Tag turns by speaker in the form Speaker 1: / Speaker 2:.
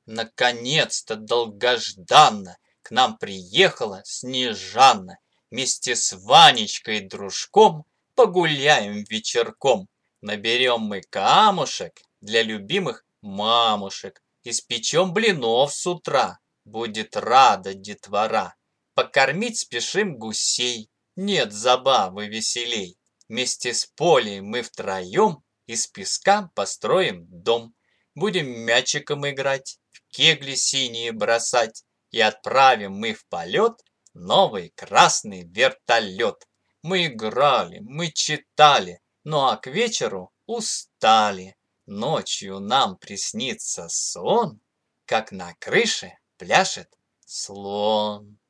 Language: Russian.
Speaker 1: Наконец-то долгожданно к нам приехала Снежана. Вместе с Ванечкой дружком погуляем вечерком. Наберем мы камушек для любимых мамушек. Испечем блинов с утра, будет рада детвора. Покормить спешим гусей, нет забавы веселей. Вместе с Полей мы втроем из песка построим дом. Будем мячиком играть, в кегли синие бросать, и отправим мы в полет новый красный вертолет. Мы играли, мы читали, ну а к вечеру устали. Ночью нам приснится сон, как на крыше пляшет слон.